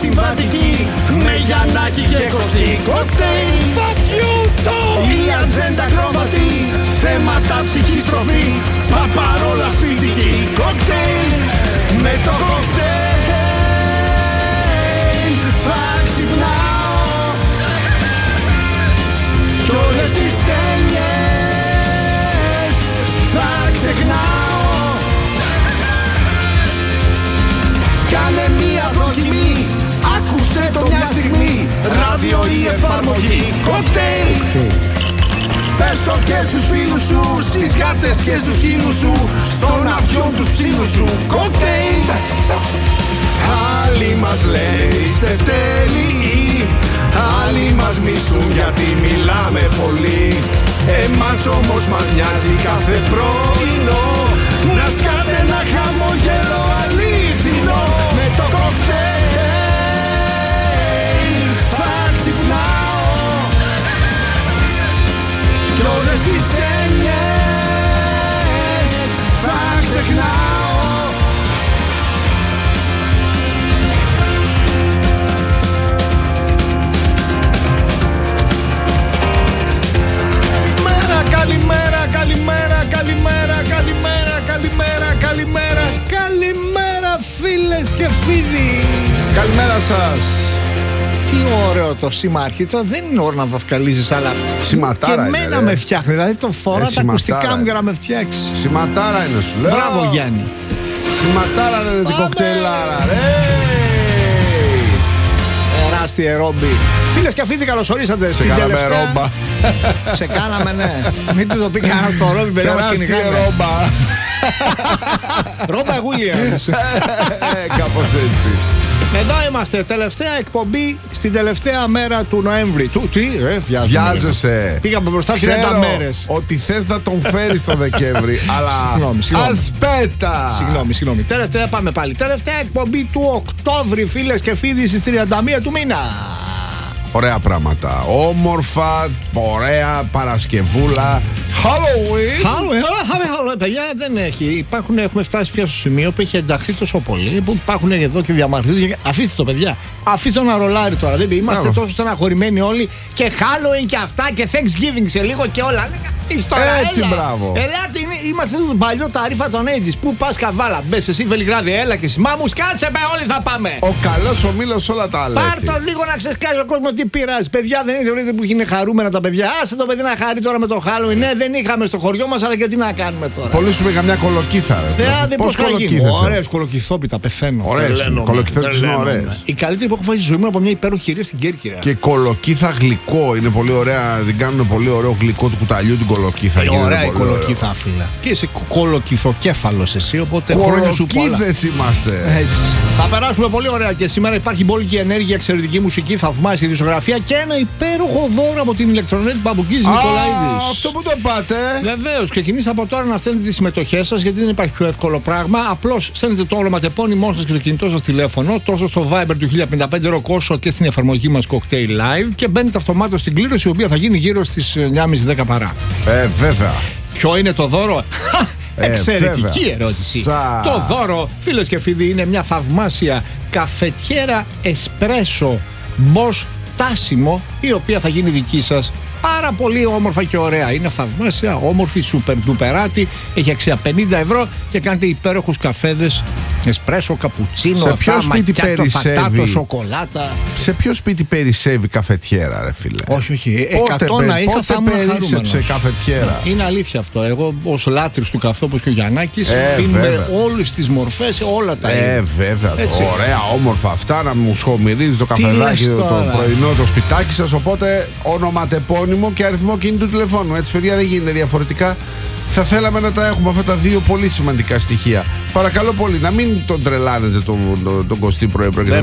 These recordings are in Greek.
συμβατική, με Γιαννάκη και Κωστή. Κοκτέιλ, fuck you too. Η ατζέντα κρόβατη, θέματα ψυχής τροφή, παπαρόλα σπιτική. Κοκτέιλ, με το κοκτέιλ θα ξυπνάω κι όλες τις έννοιες θα ξεχνάω. Κάνε μία δοκιμή, άκουσε το μια στιγμή, ράδιο ή εφαρμογή. Κοκτέιλ, πες το και στους φίλους σου, στις γάτες και στους χείλους σου, στον αυτιόν τους ψήλους σου. Κοκτέιλ, άλλοι μας λένε είστε τέλειοι, άλλοι μας μισούν γιατί μιλάμε πολύ. Εμάς όμως μας νοιάζει κάθε πρωινό να σκάτε ένα χαμόγελο αλήθινο. Με το κοκτέιλ θα ξυπνάω κι όλες τις έννοιες θα ξεχνάω. Καλημέρα, καλημέρα, καλημέρα, καλημέρα, καλημέρα, καλημέρα, καλημέρα φίλες και φίλοι. Καλημέρα σας. Τι ωραίο το σήμα αρχίτρα, δεν είναι ώρα να βαφκαλίζεις, αλλά σηματάρα και εμένα είναι, με φτιάχνει, δηλαδή το φορά τα ακουστικά μου για να με φτιάξει. Σηματάρα είναι, σου λέω. Μπράβο Γιάννη. Σηματάρα είναι την κοκτέιλάρα, ρε. Τεράστια ρόμπι. Φίλες και φίλοι, καλωσορίσατε στην τελευταία. Ρόμπα. Σε κάναμε, ναι. Μην του το πει κανένα στο ρόμπι, παιδιά μας κυνηγάνε. Ρόμπα. Ρόμπα Γούλιαμς. Κάπως έτσι. Εδώ είμαστε, τελευταία εκπομπή στην τελευταία μέρα του Νοέμβρη. Τι, βιάζεσαι. Πήγαμε μπροστά 30 μέρες. Ότι θες να τον φέρεις το Δεκέμβρη, αλλά ασπέτα. Συγγνώμη. Τελευταία πάμε πάλι. Τελευταία εκπομπή του Οκτώβρη, φίλες και φίλοι, στις 31 του μήνα. Ωραία πράγματα. Όμορφα, ωραία Παρασκευούλα. Halloween. Παιδιά, δεν έχει. Έχουμε φτάσει πια στο σημείο που έχει ενταχθεί τόσο πολύ που υπάρχουν εδώ και διαμαρτυρούνται. Αφήστε το, παιδιά. Αφήστε το να ρολάρει τώρα. Δεν είμαστε τόσο στεναχωρημένοι όλοι. Και Halloween και αυτά και Thanksgiving σε λίγο και όλα. Έτσι, μπράβο. Ελάτε, είμαστε το παλιό ταρίφα των Ages. Πού πας καβάλα, μπες εσύ Βελιγράδι, έλα και εσύ. Μα μου σκάτσε με, όλοι θα πάμε. Ο καλός ο μήλος όλα τα άλλα. Πάρ' το λίγο να ξεσκάσει ο κόσμο, τι πειράζει. Παιδιά, δεν είδε που είναι χαρούμενα τα παιδιά. Άσε το παιδί να χαρεί τώρα με το Halloween. Ναι, δεν είχαμε στο χωριό μας, αλλά και τι να κάνουμε τώρα. Πολύ σου πήγα μια κολοκύθα. Πώς θα γίνει. Ωραίες κολοκυθόπιτα, πεθαίνω. Ωραίες κολοκυθόπιτες είναι ωραίες. Η καλύτερη που έχω φάει στη ζωή μου από μια υπέροχη κυρία στην Κέρκυρα. Και κολοκύθα γλυκό είναι πολύ ωραία. Την κάνουν πολύ ωραίο γλυκό του κουταλιού την κολοκύθα. Ωραία η κολοκύθα, φίλε. Και είσαι κολοκυθοκέφαλος εσύ, οπότε χρόνια σου πολλά. Κολοκύθες είμαστε. Έτσι. Θα περάσουμε πολύ ωραία και σήμερα υπάρχει μπόλικη ενέργεια, εξαιρετική μουσική, θαυμάσια ειδησογραφία και ένα υπέροχο δώρο από την ηλεκτρονέτη Παπουκίζη Νικολαίδης. Αυτό που το πάτε. Βεβαίως, ξεκινήστε από τώρα να στέλνετε τις συμμετοχές σας, γιατί δεν υπάρχει πιο εύκολο πράγμα. Απλώς στέλνετε το όνομα-τεπώνυμό σας και το κινητό σας τηλέφωνο, τόσο στο Viber του 1055 Rock όσο και στην εφαρμογή μας Cocktail Live και μπαίνετε αυτομάτως στην κλήρωση, η οποία θα γίνει γύρω στις 9.30-10 παρά. Βέβαια. Ποιο είναι το δώρο? Εξαιρετική ερώτηση. Το δώρο, φίλες και φίλοι, είναι μια θαυμάσια καφετιέρα εσπρέσο Bosch Tassimo, η οποία θα γίνει δική σας. Πάρα πολύ όμορφα και ωραία. Είναι θαυμάσια, όμορφη, σούπερ ντουπεράτη. Έχει αξία 50 ευρώ και κάνετε υπέροχους καφέδες. Εσπρέσο, καπουτσίνο, σε ποιο σπίτι περισσεύει σοκολάτα. Σε ποιο σπίτι περισσεύει καφετιέρα, ρε φίλε? Όχι. 100 να είχα, θα ήμουν χαρούμενος. Καφετιέρα. Είναι αλήθεια αυτό. Εγώ ως λάτρης του καφέ, όπως και ο Γιαννάκης, πίνουμε όλες τις μορφές, όλα τα είδη. Βέβαια. Ωραία, όμορφα αυτά. Να μου σχομυρίζει το καφεδάκι, το πρωινό, το σπιτάκι σας. Οπότε ονοματεπώνυμο και αριθμό κινητού τηλεφώνου. Έτσι, παιδιά, δεν γίνεται διαφορετικά. Θα θέλαμε να τα έχουμε αυτά τα δύο πολύ σημαντικά στοιχεία. Παρακαλώ πολύ, να μην τον τρελάνετε τον Κωστή Προεπρόκειται.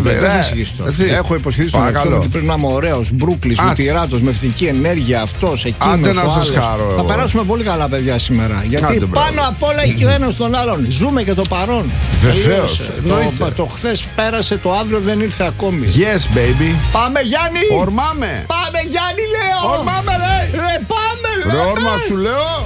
Δεν έχω υποσχεθεί στον εαυτό ότι πρέπει να είμαι ωραίος, μπρούκλης, μουτηράτος, με εθνική ενέργεια, αυτός, εκείνος. Άντε να σας χαρώ. Θα περάσουμε πολύ καλά, παιδιά, σήμερα. Γιατί πάνω απ' όλα έχει ο ένας τον άλλον. Ζούμε και το παρόν. Βεβαίως. Το χθες πέρασε, το αύριο δεν ήρθε ακόμη. Yes, baby. Πάμε, Γιάννη! Ορμάμε! Πάμε, Γιάννη, λέω! Ορμάμε, ρε! Πάμε, ρε! Όρμα σου λέω!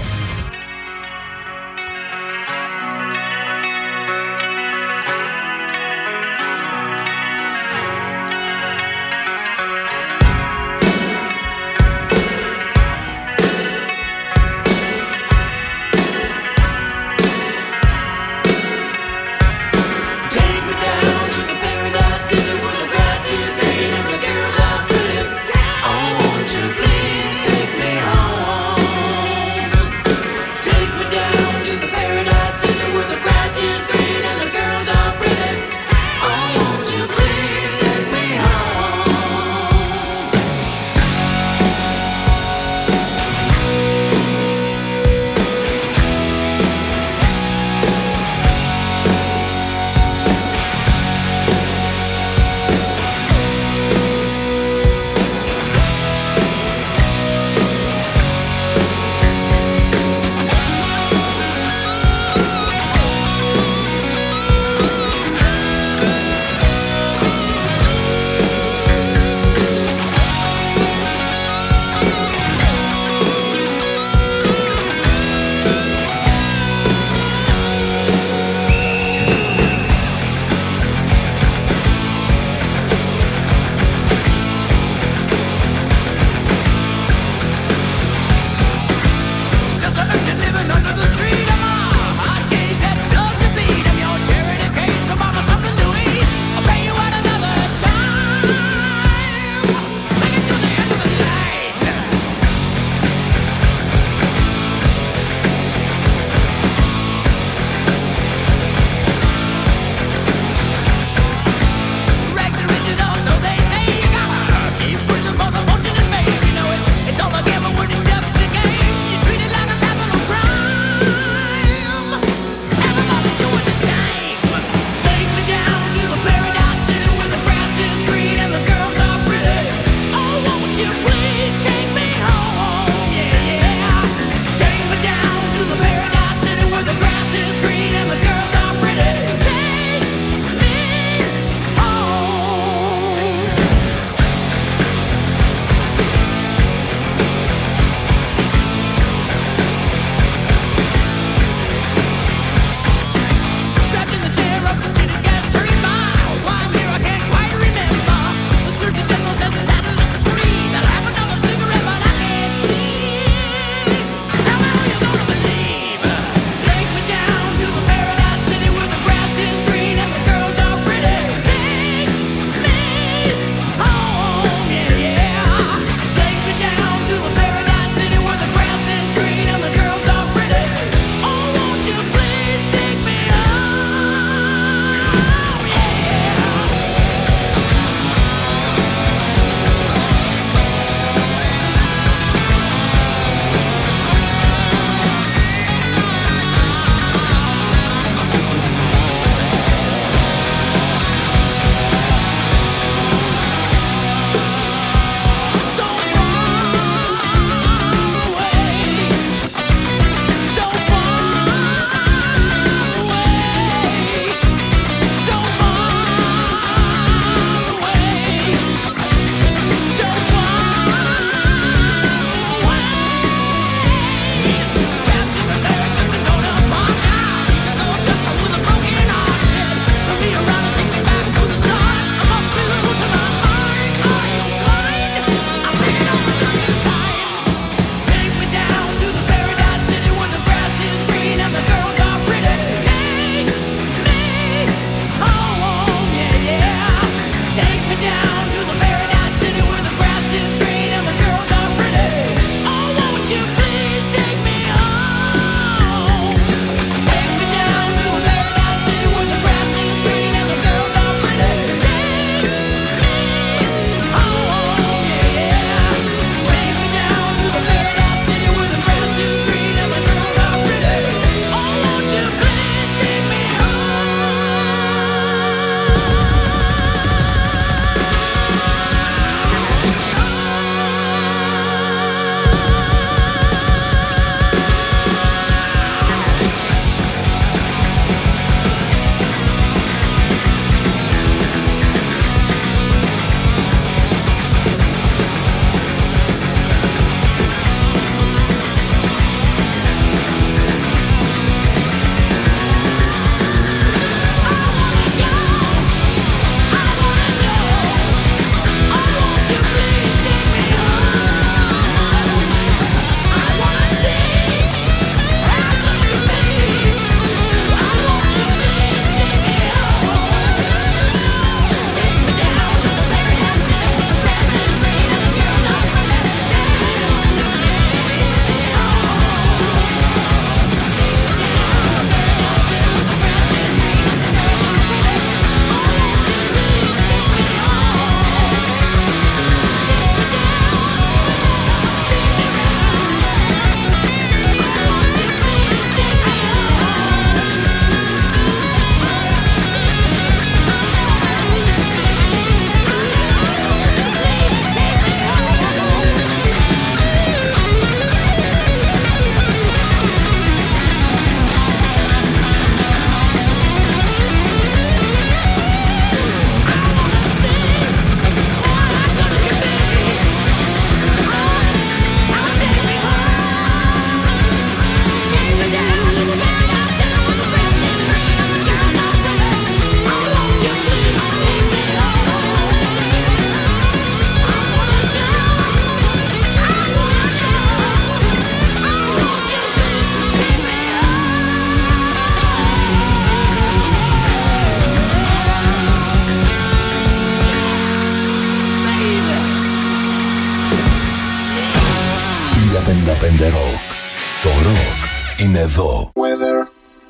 Rock. Το rock είναι εδώ. Weather.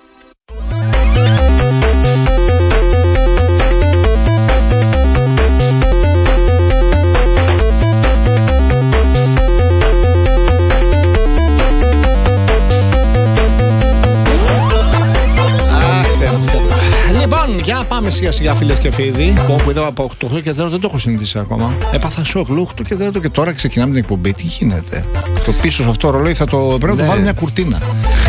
Για πάμε σιγά σιγά, φίλες και φίλοι. Που είδα από 8 και 4 δεν το έχω συνηθίσει ακόμα. Έπαθα σοκ, λέω 8 και 4 και τώρα ξεκινάμε την εκπομπή. Τι γίνεται? Το πίσω σε αυτό το ρολόι πρέπει να το βάλω μια κουρτίνα.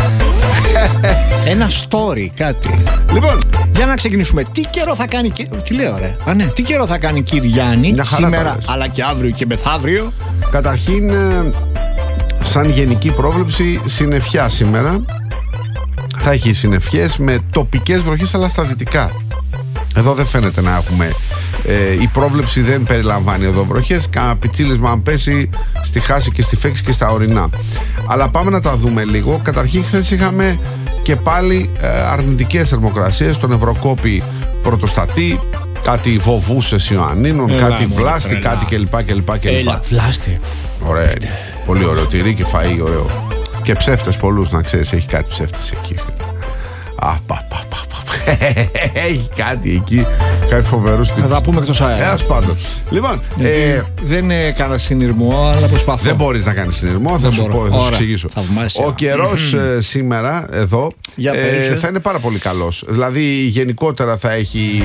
Ένα story, κάτι. Λοιπόν, για να ξεκινήσουμε. Τι καιρό θα κάνει. Τι λέω, ρε? Α, ναι. Τι καιρό θα κάνει, Κυριάννη, σήμερα, αλλά και αύριο και μεθαύριο? Καταρχήν, σαν γενική πρόβλεψη, συννεφιά σήμερα. Θα έχει συννεφιές με τοπικές βροχές, αλλά στα δυτικά. Εδώ δεν φαίνεται να έχουμε. Η πρόβλεψη δεν περιλαμβάνει εδώ βροχές. Κάνα πιτσίλισμα αν πέσει στη Χάση και στη Φέξη και στα ορεινά. Αλλά πάμε να τα δούμε λίγο. Καταρχήν, χθες είχαμε και πάλι αρνητικές θερμοκρασίες. Στον Ευρωκόπη πρωτοστατή, κάτι Βοβούσες Ιωαννίνων, κάτι Βλάστη, κάτι κλπ. Έλα, Βλάστη. Ωραία. Πολύ ωραίο τυρί και φαΐ, ωραίο. Και ψεύτες πολλούς, να ξέρεις, έχει κάτι ψεύτες εκεί. Έχει κάτι εκεί, κάτι φοβερό. Θα τα πούμε εκτός αέρα. Λοιπόν, δεν έκανα συνειρμό, αλλά προσπαθώ. Δεν μπορείς να κάνεις συνειρμό, θα σου πω, θα σου εξηγήσω. Θαυμάσια. Ο καιρός σήμερα εδώ θα είναι πάρα πολύ καλός. Δηλαδή γενικότερα θα έχει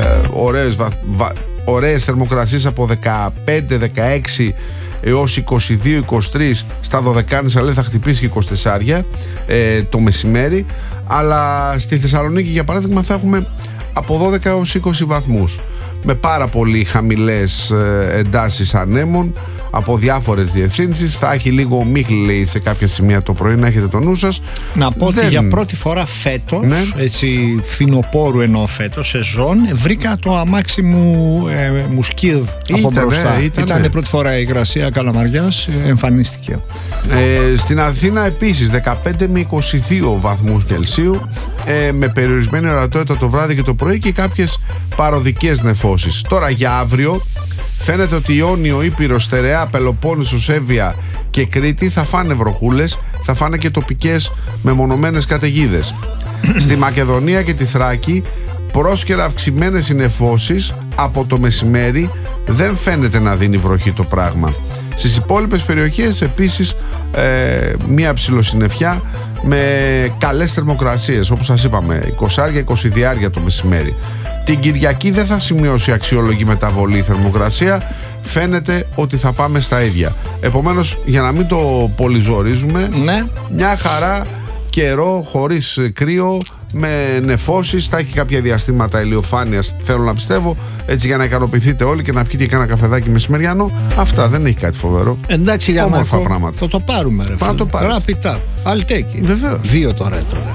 ωραίες θερμοκρασίες από 15-16 έως 22-23 στα Δωδεκάνησα, λέει θα χτυπήσει και 24 το μεσημέρι. Αλλά στη Θεσσαλονίκη για παράδειγμα θα έχουμε από 12 έως 20 βαθμούς με πάρα πολύ χαμηλές εντάσεις ανέμων από διάφορες διευθύνσεις. Θα έχει λίγο μίχλη, λέει, σε κάποια σημεία το πρωί, να έχετε το νου σας. Να πω ότι για πρώτη φορά φέτος, έτσι φθινοπόρου εννοώ φέτος, σεζόν, βρήκα το αμάξι μου σκίδ από μπροστά. Ήταν πρώτη φορά η υγρασία Καλαμαριάς, εμφανίστηκε. Στην Αθήνα επίσης 15 με 22 βαθμούς Κελσίου, με περιορισμένη ορατότητα το βράδυ και το πρωί και κάποιες παροδικές νεφώσεις. Τώρα για αύριο φαίνεται ότι Ιόνιο, Ήπειρος, Στερεά, Πελοπόννησος, Εύβοια και Κρήτη θα φάνε βροχούλες, θα φάνε και τοπικές μεμονωμένες καταιγίδες. Στη Μακεδονία και τη Θράκη πρόσκαιρα αυξημένες οι νεφώσεις από το μεσημέρι, δεν φαίνεται να δίνει βροχή το πράγμα. Στις υπόλοιπες περιοχές επίσης μία ψιλοσυννεφιά με καλές θερμοκρασίες, όπως σας είπαμε 20-22 το μεσημέρι. Την Κυριακή δεν θα σημειώσει αξιολογή μεταβολή η θερμοκρασία, φαίνεται ότι θα πάμε στα ίδια. Επομένως, για να μην το πολυζορίζουμε, μια χαρά καιρό χωρίς κρύο, με νεφώσεις, θα έχει κάποια διαστήματα ηλιοφάνειας, θέλω να πιστεύω, έτσι για να ικανοποιηθείτε όλοι και να πιείτε και ένα καφεδάκι μεσημεριανό. Αυτά, δεν έχει κάτι φοβερό. Εντάξει, για όμορφα πράγματα. Θα το πάρουμε, ρε φίλε. Θα το πάρουμε. Ραπιτά. Αλτέκι. Βεβαίως. 2 τώρα έτρωγα.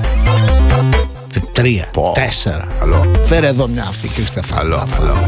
3, 4. Καλό. Φέρε εδώ μια αυτή, Κρίστεφα. Καλό.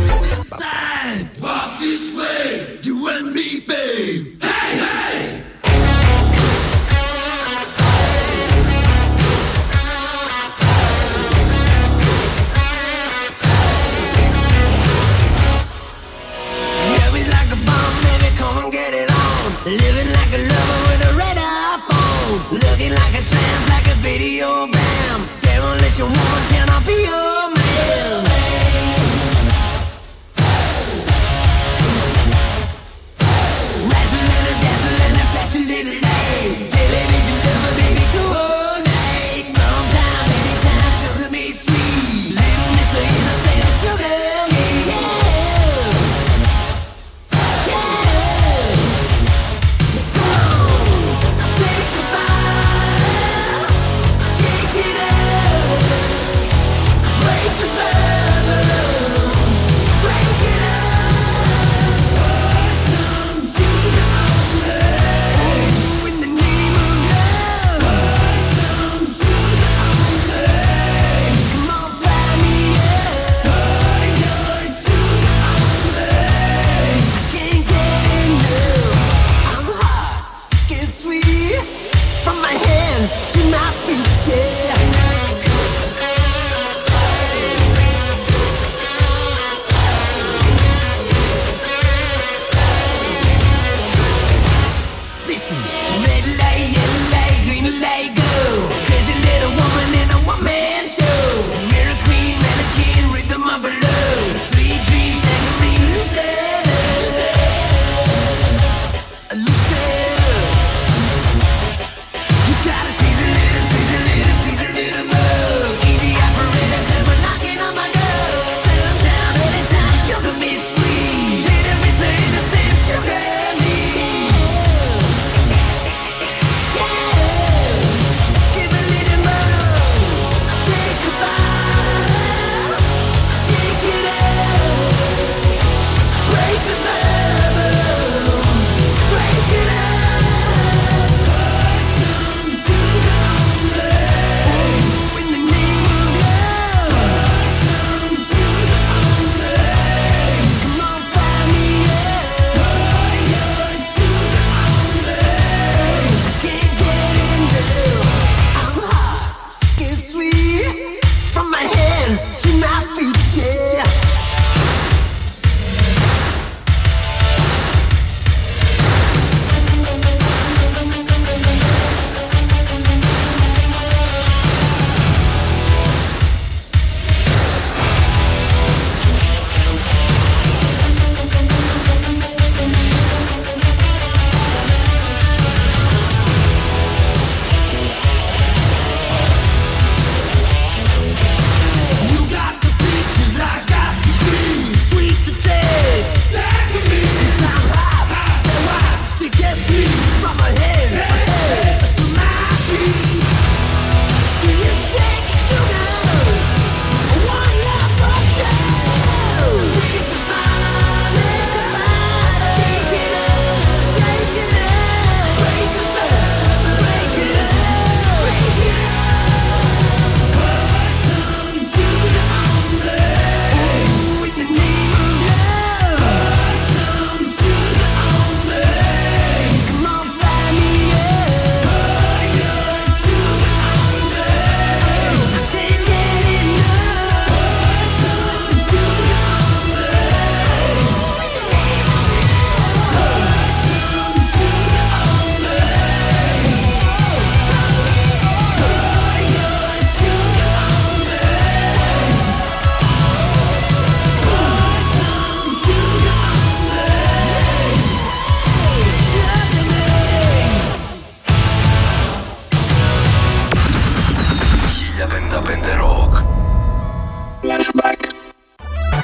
Living like a lover with a red iPhone. Looking like a tramp, like a video bam. Demolition woman, can I be your man?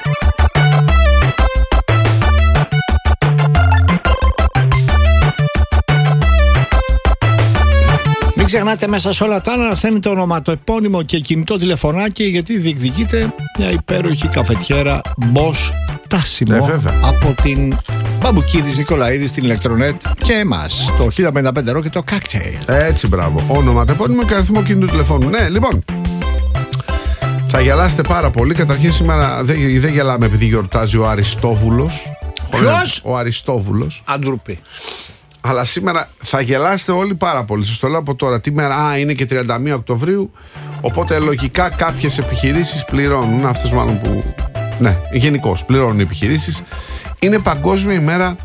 Μην ξεχνάτε μέσα σε όλα τα άλλα να στέλνετε ονοματοεπώνυμο και κινητό τηλεφωνάκι, γιατί διεκδικείτε μια υπέροχη καφετιέρα Bosch Τάσιμο από την Μπαμπουκίδης Νικολαίδη στην Ηλεκτρονέτ και εμάς, το 1055 Rock και το Cocktail. Έτσι, μπράβο. Ονοματεπώνυμο και αριθμό κινητού τηλεφώνου. Ναι, λοιπόν. Θα γελάσετε πάρα πολύ. Καταρχήν σήμερα δεν γελάμε επειδή γιορτάζει ο Αριστόβουλος. Ποιος? Ο Αριστόβουλος. Αντρούπη. Αλλά σήμερα θα γελάσετε όλοι πάρα πολύ. Σας το λέω από τώρα. Τι μέρα? Είναι και 31 Οκτωβρίου. Οπότε λογικά κάποιες επιχειρήσεις πληρώνουν. Αυτές μάλλον που. Ναι, γενικώς πληρώνουν οι επιχειρήσεις. Είναι Παγκόσμια ημέρα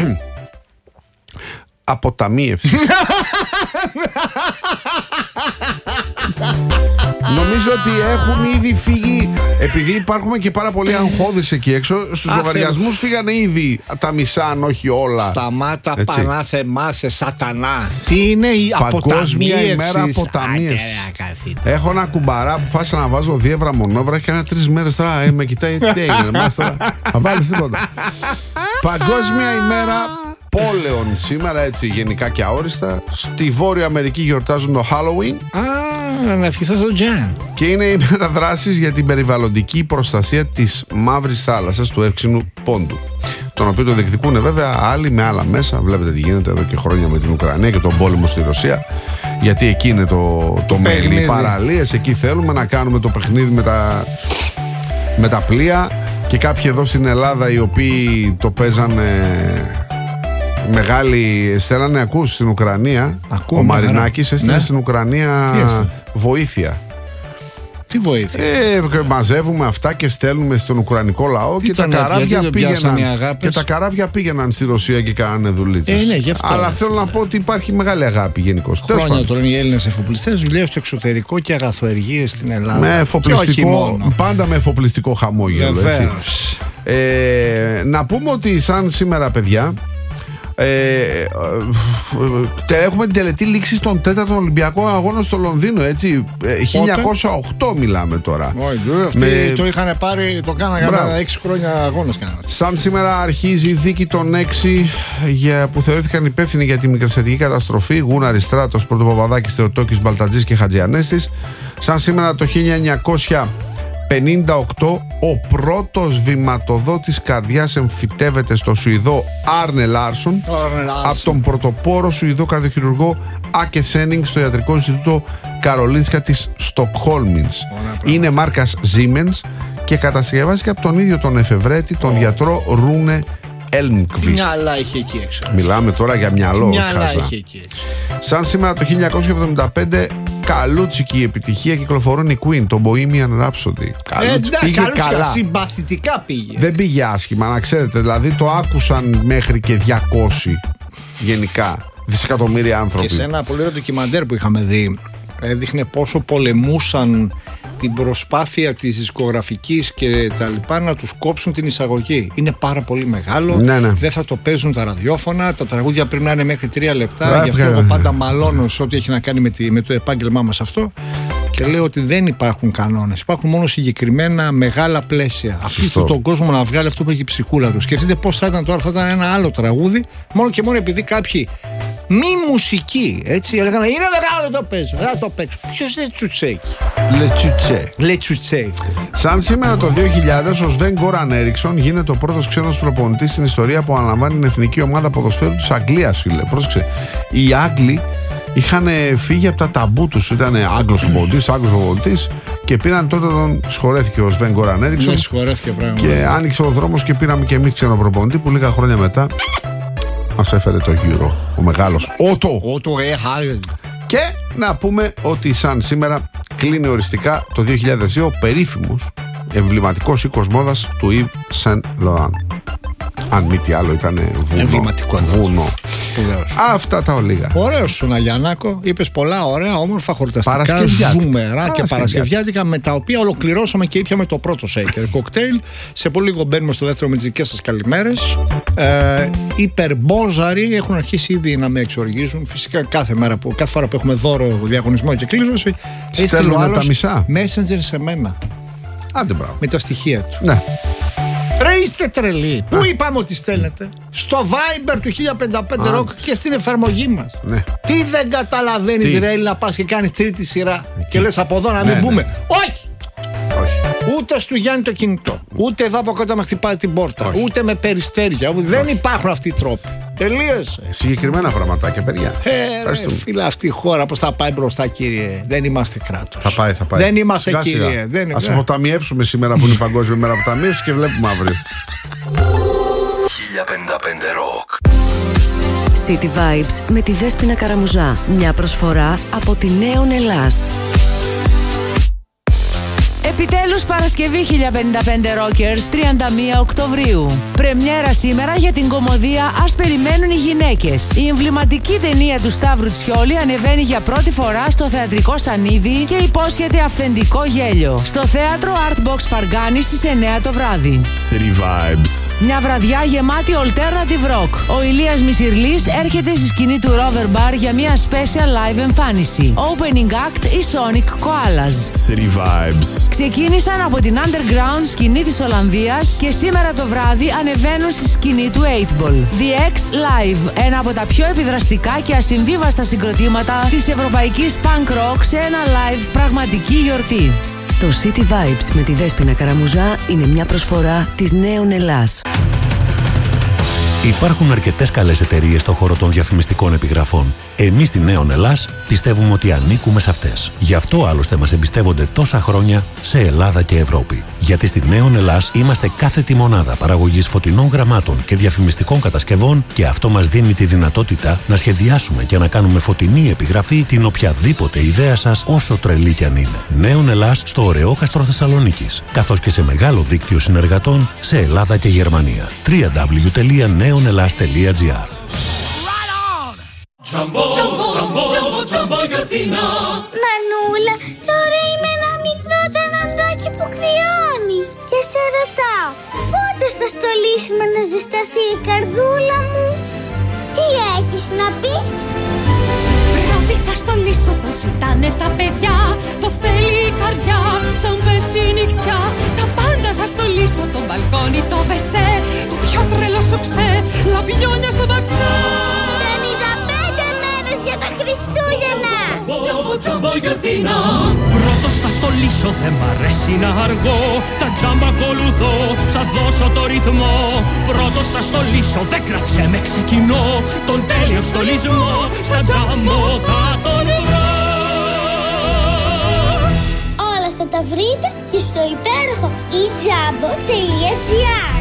αποταμίευσης. Νομίζω ότι έχουν ήδη φύγει, επειδή υπάρχουν και πάρα πολλοί αγχώδεις εκεί έξω, στους λογαριασμούς φύγανε ήδη τα μισά, αν όχι όλα. Σταμάτα, πανάθεμάσαι, σατανά. Τι είναι η Παγκόσμια ημέρα αποταμίευσης. Έχω ένα κουμπαρά που φάσισα να βάζω διεύρα μονόβρα και ένα 3 μέρες τώρα με κοιτάει τι έγινε. Θα βάλεις τίποτα. Παγκόσμια ημέρα πόλεων σήμερα, έτσι γενικά και αόριστα. Στη Βόρεια Αμερική γιορτάζουν το Halloween. Να ευχηθώ στον Τζαν. Και είναι η ημέρα δράσης για την περιβαλλοντική προστασία της Μαύρης Θάλασσας, του Εύξηνου Πόντου, τον οποίο το διεκδικούν βέβαια άλλοι με άλλα μέσα. Βλέπετε τι γίνεται εδώ και χρόνια με την Ουκρανία και τον πόλεμο στη Ρωσία. Γιατί εκεί είναι το μέλλον. Οι παραλίες, εκεί θέλουμε να κάνουμε το παιχνίδι με τα πλοία. Και κάποιοι εδώ στην Ελλάδα οι οποίοι το παίζανε μεγάλη. Στέλνανε, ακούς, στην Ουκρανία. Ο Μαρινάκης έστειλε στην Ουκρανία βοήθεια. Τι βοήθεια? Μαζεύουμε αυτά και στέλνουμε στον Ουκρανικό λαό. Και τα καράβια πήγαιναν στη Ρωσία και κάνανε δουλίτσες. Αλλά θέλω να πω ότι υπάρχει μεγάλη αγάπη γενικώς. Χρόνια τώρα οι Έλληνες εφοπλιστές δουλεύουν στο εξωτερικό και αγαθοεργίες στην Ελλάδα. Με εφοπλιστικό, πάντα με εφοπλιστικό χαμόγελο. Να πούμε ότι σαν σήμερα, παιδιά, έχουμε την τελετή λήξη των 4ων Ολυμπιακών Αγώνων στο Λονδίνο, έτσι. 1908 μιλάμε τώρα. Αυτοί το είχαν πάρει, το κάνανε 6 χρόνια αγώνες. Σαν σήμερα αρχίζει η δίκη των 6 που θεωρήθηκαν υπεύθυνοι για τη μικρασιατική καταστροφή: Γούναρης, Στράτος, Πρωτοπαπαδάκης, Θεοτόκης, Μπαλτατζής και Χατζιανέστης. Σαν σήμερα το 1958 ο πρώτος βηματοδότης καρδιάς εμφυτεύεται στο Σουηδό Άρνε Λάρσον από τον πρωτοπόρο Σουηδό καρδιοχειρουργό Άκε Σένινγκ στο Ιατρικό Ινστιτούτο Καρολίνσκα της Στοκχόλμης. Είναι μάρκας Siemens και κατασκευάστηκε από τον ίδιο τον εφευρέτη, τον γιατρό Ρούνε Έλμκβιστ. Μυαλά είχε εκεί έξω. Μιλάμε τώρα για μυαλό. Μυαλά είχε εκεί έξω. Σαν σήμερα το 1975 καλούτσικη επιτυχία κυκλοφορούν οι Queen, το Bohemian Rhapsody. Πήγε καλά. Συμπαθητικά πήγε. Δεν πήγε άσχημα, να ξέρετε. Δηλαδή το άκουσαν μέχρι και 200 γενικά δισεκατομμύρια άνθρωποι. Και σε ένα πολύ ωραίο ντοκιμαντέρ που είχαμε δει, έδειχνε πόσο πολεμούσαν την προσπάθεια της δισκογραφικής και τα λοιπά να τους κόψουν την εισαγωγή. Είναι πάρα πολύ μεγάλο. Δεν θα το παίζουν τα ραδιόφωνα. Τα τραγούδια πρέπει να είναι μέχρι 3 λεπτά. Γι' αυτό εγώ πάντα μαλώνω σε ό,τι έχει να κάνει με το επάγγελμά μας αυτό. Και λέω ότι δεν υπάρχουν κανόνες. Υπάρχουν μόνο συγκεκριμένα μεγάλα πλαίσια. Αφήστε τον κόσμο να βγάλει αυτό που έχει η ψυχούλα του. Σκεφτείτε πώς θα ήταν τώρα, θα ήταν ένα άλλο τραγούδι, μόνο και μόνο επειδή κάποιοι μη μουσικοί, έτσι, έλεγαν είναι μεγάλο, δεν το παίζω, δεν το παίξω. Ποιος είναι Τσουτσέκι? Λετσουτσέ. Σαν σήμερα το 2000 ο Σβεν Γκόραν Έριξον γίνεται ο πρώτος ξένος προπονητής στην ιστορία που αναλαμβάνει την εθνική ομάδα ποδοσφαίρου της Αγγλίας, φίλε. Πρόσεξε. Οι Άγγλοι είχαν φύγει από τα ταμπού τους. Ήταν Άγγλος προπονητής και πήραν τότε σχορέθηκε ο Σβεν Γκόραν Έριξον. Και άνοιξε ο δρόμος και πήραμε και εμείς ξένο προπονητή που λίγα χρόνια μετά μας έφερε το Euro, ο μεγάλος Ότο. Και να πούμε ότι σαν σήμερα κλείνει οριστικά το 2002 ο περίφημος εμβληματικός οίκος μόδας του Yves Saint Laurent. Αν μη τι άλλο ήταν βουνό. Αυτά τα ολίγα. Ωραίος σου, Γιαννάκο. Είπες πολλά ωραία, όμορφα χορταστικά ζούμερα και παρασκευιάτικα, με τα οποία ολοκληρώσαμε και ήπιαμε το πρώτο shaker κοκτέιλ. Σε πολύ λίγο μπαίνουμε στο δεύτερο με τις δικές σας καλημέρες. Υπερμπόζαροι έχουν αρχίσει ήδη να με εξοργίζουν. Φυσικά κάθε φορά που έχουμε δώρο, διαγωνισμό και κλήρωση, στέλνουν τα μισά Messenger σε μένα. Άντε, μπράβο. Με τα στοιχεία του. Ναι. Είστε τρελοί. Πού είπαμε ότι στέλνετε? Στο Viber του 1055 Rock και στην εφαρμογή μας. Ναι. Τι δεν καταλαβαίνεις, ρε, να πας και κάνεις τρίτη σειρά και λες από εδώ να μην μπούμε? Όχι! Ούτε στο Γιάννη το κινητό, ούτε εδώ από κοντά με χτυπάει την πόρτα, ούτε με περιστέρια. Δεν υπάρχουν αυτοί οι τρόποι. Τελείωσε. Συγκεκριμένα πραγματάκια, παιδιά. Φίλε, αυτή η χώρα πώς θα πάει μπροστά, κύριε? Δεν είμαστε κράτος. Θα πάει. Δεν είμαστε, κύριε. Ας αποταμιεύσουμε σήμερα που είναι η Παγκόσμια Μέρα Αποταμίευσης και βλέπουμε αύριο. 1055 Rock. City Vibes με τη Δέσποινα Καραμουζά. Μια προσφορά από τη Νέον Ελλάς. Επιτέλους Παρασκευή 1055 Rockers, 31 Οκτωβρίου. Πρεμιέρα σήμερα για την κομμωδία «Ας περιμένουν οι γυναίκες». Η εμβληματική ταινία του Σταύρου Τσιόλη ανεβαίνει για πρώτη φορά στο θεατρικό σανίδι και υπόσχεται αυθεντικό γέλιο. Στο θέατρο Artbox Φαργάνη στις 9 το βράδυ. City Vibes. Μια βραδιά γεμάτη alternative rock. Ο Ηλίας Μισιρλής έρχεται στη σκηνή του Rover Bar για μια special live εμφάνιση. Opening act η Sonic Koalas. City Vibes. Ξεκίνησαν από την underground σκηνή της Ολλανδίας και σήμερα το βράδυ ανεβαίνουν στη σκηνή του 8ball. The X Live, ένα από τα πιο επιδραστικά και ασυμβίβαστα συγκροτήματα της ευρωπαϊκής punk rock σε ένα live πραγματική γιορτή. Το City Vibes με τη Δέσποινα Καραμουζά είναι μια προσφορά της Νέον Ελλάς. Υπάρχουν αρκετές καλές εταιρείες στον χώρο των διαφημιστικών επιγραφών. Εμείς στη Νέον Ελλάς πιστεύουμε ότι ανήκουμε σε αυτές. Γι' αυτό άλλωστε μας εμπιστεύονται τόσα χρόνια σε Ελλάδα και Ευρώπη. Γιατί στη Νέον Ελλάς είμαστε κάθετη μονάδα παραγωγής φωτεινών γραμμάτων και διαφημιστικών κατασκευών και αυτό μας δίνει τη δυνατότητα να σχεδιάσουμε και να κάνουμε φωτεινή επιγραφή την οποιαδήποτε ιδέα σας, όσο τρελή κι αν είναι. Νέον Ελλάς στο Ωρεόκαστρο Θεσσαλονίκης, καθώς και σε μεγάλο δίκτυο συνεργατών σε Ελλάδα και Γερμανία. www.neonelas.gr. Μανούλα, τώρα είμαι ένα μικρό ταναντάκι που κρυώνει. Και σε ρωτάω, πότε θα στολίσουμε να ζεσταθεί η καρδούλα μου? Τι έχεις να πεις? Πρώτη θα στολίσω, το ζητάνε τα παιδιά. Το θέλει η καρδιά, σαν πέσει νυχτιά. Τα πάντα θα στολίσω, το μπαλκόνι, το βεσέ. Το πιο τρελό σου ξέ, λαμπιόνια στο μπαξέ. 55 μέρες για τα Χριστούγεννα. Τζαμπο γιορτίνα. Πρώτος θα στολίσω, δεν μ' αρέσει να αργώ. Τα τζάμπα ακολουθώ, θα δώσω το ρυθμό. Πρώτος θα στολίσω, δεν κρατιέμαι, ξεκινώ. Τον τέλειο στολισμό, στα τζάμπο θα τον βρω. Όλα θα τα βρείτε και στο υπέροχο ejambo.gr.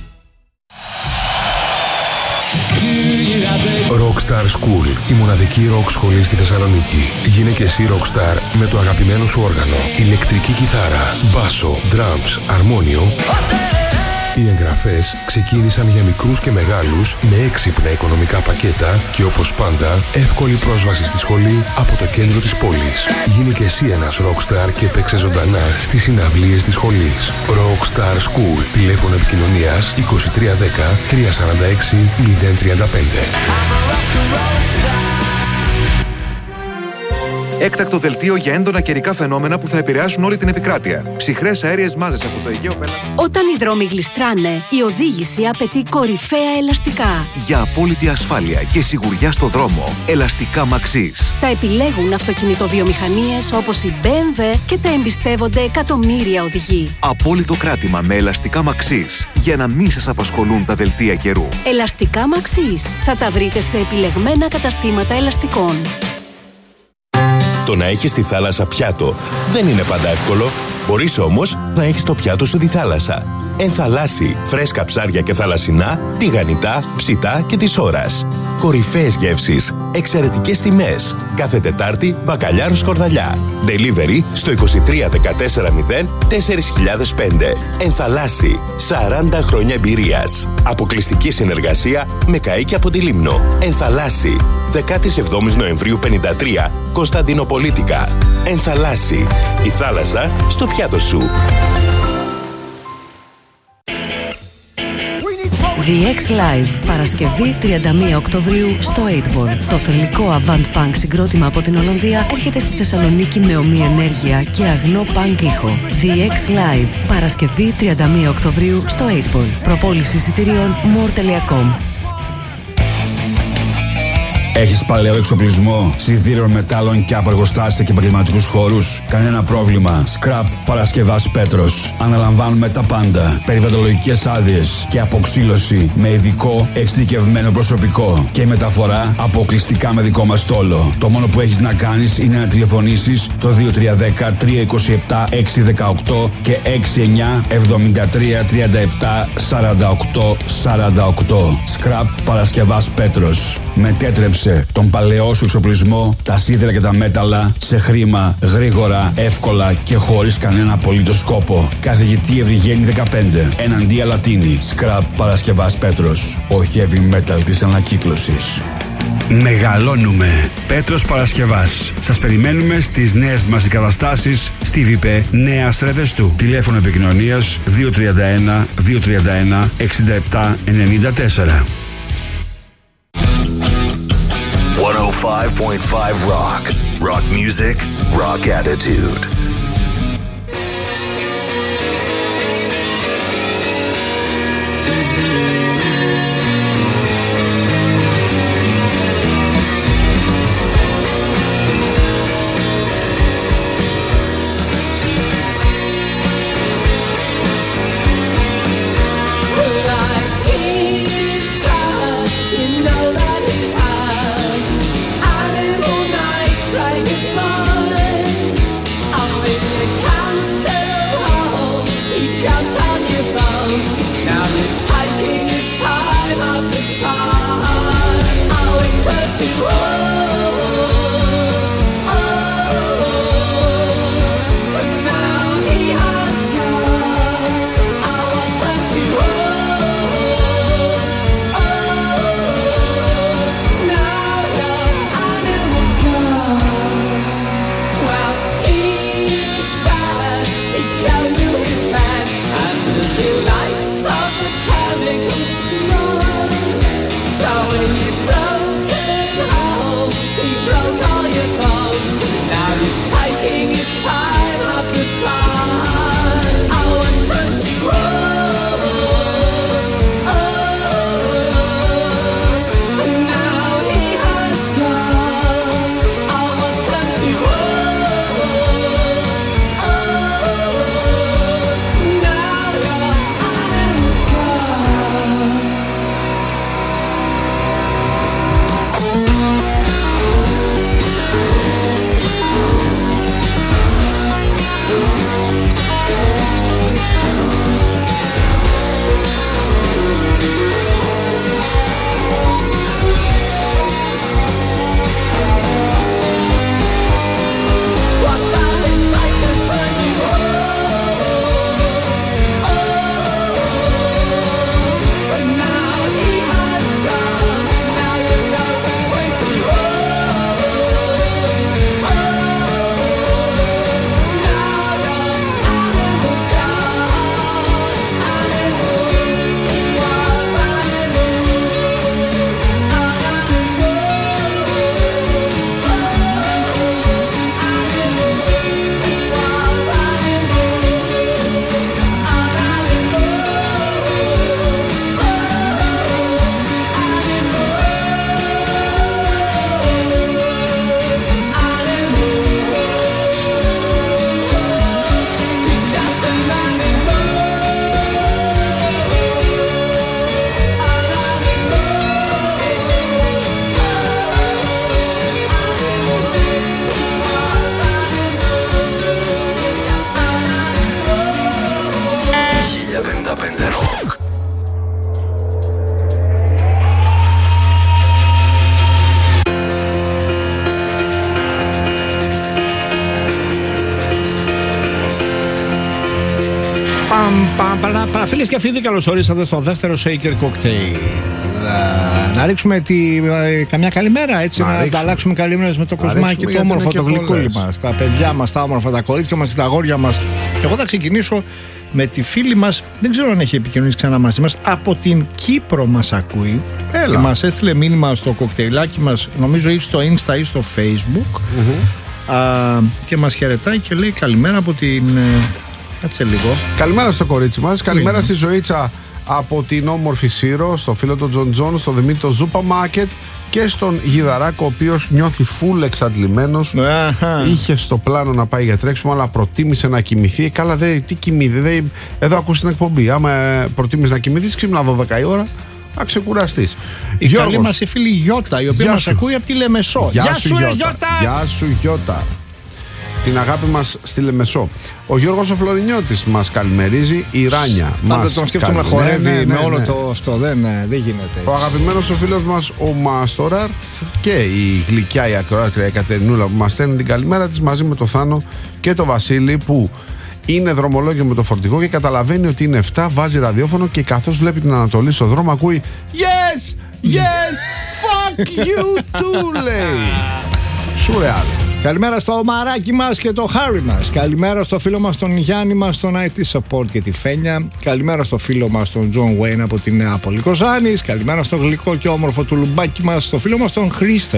Rockstar School, η μοναδική ροκ σχολή στη Θεσσαλονίκη. Γίνε και εσύ rockstar με το αγαπημένο σου όργανο, ηλεκτρική κιθάρα, μπάσο, drums, αρμόνιο. Οι εγγραφές ξεκίνησαν για μικρούς και μεγάλους με έξυπνα οικονομικά πακέτα και όπως πάντα εύκολη πρόσβαση στη σχολή από το κέντρο της πόλης. Γίνε και εσύ ένας rockstar και παίξε ζωντανά στις συναυλίες της σχολής. Rockstar School, τηλέφωνο επικοινωνίας 2310 346 035. Έκτακτο δελτίο για έντονα καιρικά φαινόμενα που θα επηρεάσουν όλη την επικράτεια. Ψυχρές αέριες μάζες από το Αιγαίο πέλαγο. Όταν οι δρόμοι γλιστράνε, η οδήγηση απαιτεί κορυφαία ελαστικά. Για απόλυτη ασφάλεια και σιγουριά στο δρόμο, ελαστικά Maxis. Τα επιλέγουν αυτοκινητοβιομηχανίες όπως η BMW και τα εμπιστεύονται εκατομμύρια οδηγοί. Απόλυτο κράτημα με ελαστικά Maxis για να μην σας απασχολούν τα δελτία καιρού. Ελαστικά Maxis. Θα τα βρείτε σε επιλεγμένα καταστήματα ελαστικών. Το να έχεις τη θάλασσα πιάτο δεν είναι πάντα εύκολο. Μπορείς όμως να έχεις το πιάτο σου τη θάλασσα. Ενθαλάσσι, φρέσκα ψάρια και θαλασσινά, τηγανιτά, ψητά και της ώρας. Κορυφαίες γεύσεις, εξαιρετικές τιμές. Κάθε Τετάρτη, μπακαλιάρο σκορδαλιά. Delivery στο 23 140 4005. Ενθαλάσσι, 40 χρόνια εμπειρίας. Αποκλειστική συνεργασία με καΐκι από τη Λίμνο. Ενθαλάσσι, 17 Νοεμβρίου 53, Κωνσταντινοπολίτικα. Ενθαλάσσι, η θάλασσα στο πιάτο σου. The X Live, Παρασκευή 31 Οκτωβρίου στο 8ball. Το θρυλικό Avant Punk συγκρότημα από την Ολλανδία έρχεται στη Θεσσαλονίκη με ομή ενέργεια και αγνό punk ήχο. The X Live, Παρασκευή 31 Οκτωβρίου στο 8ball. Προπόληση εισιτηρίων more.com. Έχεις παλαιό εξοπλισμό, σιδήρων, μετάλλων και από εργοστάσια και επαγγελματικούς χώρους? Κανένα πρόβλημα. Scrap Παρασκευάς Πέτρος. Αναλαμβάνουμε τα πάντα. Περιβαλλοντολογικές άδειες και αποξύλωση με ειδικό εξειδικευμένο προσωπικό. Και μεταφορά αποκλειστικά με δικό μας στόλο. Το μόνο που έχεις να κάνεις είναι να τηλεφωνήσεις το 2310 327 618 και 69 73 37 48 48. Scrap Παρασκευάς Πέτρος. Μετέτρεψε τον παλαιό σου εξοπλισμό, τα σίδερα και τα μέταλλα, σε χρήμα, γρήγορα, εύκολα και χωρίς κανένα απολύτως κόπο. Καθηγητή Ευρυγένη 15, εναντία Λατίνη. Scrap Παρασκευάς Πέτρος. Ο heavy metal της ανακύκλωσης. Μεγαλώνουμε. Πέτρος Παρασκευάς. Σας περιμένουμε στις νέες μας εγκαταστάσεις στη ΒΠΕ Νέα Στρεβεστού. Τηλέφωνο επικοινωνίας 231 231 67 94. 105.5 Rock. Rock music, rock attitude. Φίλες και φίλοι, καλώς ορίσατε στο δεύτερο Shaker Cocktail. Να ρίξουμε καμιά καλημέρα, έτσι, να ανταλλάξουμε καλημέρες με το κοσμάκι, το όμορφο, το γλυκούλι μας, τα παιδιά μας, τα όμορφα, τα κορίτσια μας και τα αγόρια μας. Εγώ θα ξεκινήσω με τη φίλη μας, δεν ξέρω αν έχει επικοινωνήσει ξανά μαζί μας, από την Κύπρο μας ακούει. Έλα. Και μας έστειλε μήνυμα στο κοκτέιλάκι μας, νομίζω ή στο Insta ή στο Facebook. Και μας χαιρετάει και λέει καλημέρα από την... Κάτσε λίγο. Καλημέρα στο κορίτσι μας. Καλημέρα στη Ζωήτσα από την όμορφη Σύρο, στο φίλο του Τζον Τζον, στο Δημήτρη Ζούπα Μάρκετ και στον Γιδαράκο, ο οποίος νιώθει φουλ εξαντλημένος. Είχε στο πλάνο να πάει για τρέξιμο, αλλά προτίμησε να κοιμηθεί. Καλά, τι κοιμηθεί. Εδώ ακούς την εκπομπή. Άμα προτίμησε να κοιμηθείς, ξύπνα 12 η ώρα. Να ξεκουραστείς. Η καλή μας η φίλη Γιώτα, η οποία μας ακούει από τη Λεμεσό. Γεια σου Γιώτα. Γεια σου Γιώτα. Την αγάπη μας στη Λεμεσό. Ο Γιώργος ο Φλωρινιώτης μας καλημερίζει. Η Ράνια πάντα τον σκέφτομαι να χορεύει με όλο το αυτό. Δεν γίνεται. Ο αγαπημένος ο φίλος μας ο Μάστοραρ και η γλυκιά η ακροάτρια η Κατερινούλα που μας στέλνει την καλημέρα της μαζί με το Θάνο και το Βασίλη, που είναι δρομολόγιο με το φορτηγό και καταλαβαίνει ότι είναι 7, βάζει ραδιόφωνο και καθώς βλέπει την Ανατολή στο δρόμο ακούει Yes, yes, fuck you too, λέει. Σουρεάλ. Καλημέρα στο Μαράκι μας και το Χάρι μας. Καλημέρα στο φίλο μας τον Γιάννη μας, τον IT Support και τη Φένια. Καλημέρα στο φίλο μας τον Τζον Βέιν από τη Νεάπολη Κοζάνης. Καλημέρα στο γλυκό και όμορφο του Λουμπάκι μας, στο φίλο μας τον Χρήστο.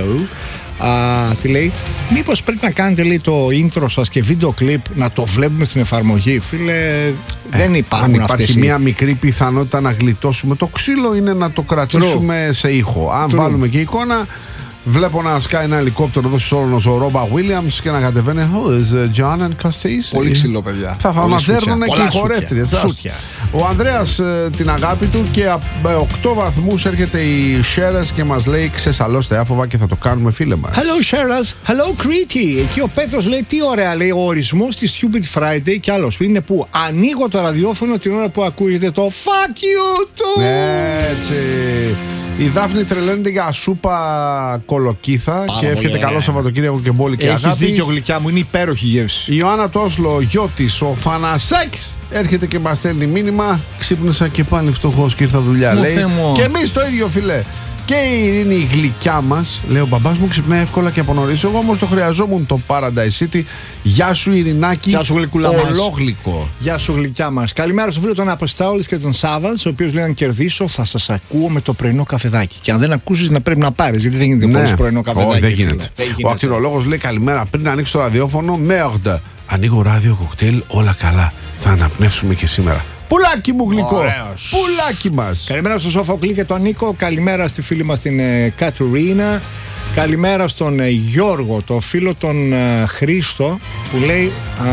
Τι λέει, μήπως πρέπει να κάνετε, λέει, το intro σας και βίντεο κλιπ να το βλέπουμε στην εφαρμογή. Φίλε, δεν υπάρχουν αυτές. Υπάρχει μια μικρή πιθανότητα να γλιτώσουμε το ξύλο, είναι να το κρατήσουμε σε ήχο. Αν βάλουμε και εικόνα, βλέπω να σκάει ένα ελικόπτερο εδώ στους όρνους ο Ρόμπα Βίλιαμς και να κατεβαίνει John and Costis. Πολύ ξύλο, παιδιά. Θα μας δέρνουν και οι χορεύτριες. Ο Ανδρέας την αγάπη του και 8 βαθμούς έρχεται η Σέρας και μας λέει ξεσαλώστε άφοβα και θα το κάνουμε, φίλε μας. Hello Σέρας, hello Κρήτη. Εκεί ο Πέτρος λέει τι ωραία, λέει, ο ορισμός της Stupid Friday και άλλος είναι που ανοίγω το ραδιόφωνο την ώρα που ακούγεται το fuck you too. Έτσι. Η Δάφνη τρελαίνεται για σούπα κολοκύθα και εύχεται καλό Σαββατοκύριακο και μπόλικη αγάπη. Έχεις δίκιο, γλυκιά μου, είναι υπέροχη γεύση. Η Ιωάννα Τόσλο, γιώτης, ο Φανασέξ, έρχεται και μας στέλνει μήνυμα. Ξύπνησα και πάλι φτωχός και ήρθα δουλειά, λέει. Και εμείς το ίδιο, φιλέ. Και είναι η γλυκιά μας. Λέει ο μπαμπάς μου ξυπνάει εύκολα και από νωρίς. Εγώ όμως το χρειαζόμουν το Paradise City. Γεια σου Ειρηνάκη. Γεια σου γλυκούλα μας. Ολόγλυκο. Γεια σου γλυκιά μας. Καλημέρα στο φίλο τον Αποστάουλης και τον Σάββαλς, ο οποίος λέει αν κερδίσω θα σας ακούω με το πρωινό καφεδάκι. Και αν δεν ακούσεις να πρέπει να πάρεις, γιατί δεν γίνεται χωρίς πρωινό καφεδάκι. Δεν γίνεται. Ο ακτινολόγος λέει καλημέρα πριν ανοίξει το ραδιόφωνο. Μέρντα. Ανοίγω ράδιο κοκτέιλ, όλα καλά. Θα αναπνεύσουμε και σήμερα. Πουλάκι μου γλυκό. Ωραίος. Πουλάκι μας. Καλημέρα στο Σοφοκλή και τον Νίκο. Καλημέρα στη φίλη μας την Κατουρίνα. Καλημέρα στον Γιώργο, το φίλο τον Χρήστο, που λέει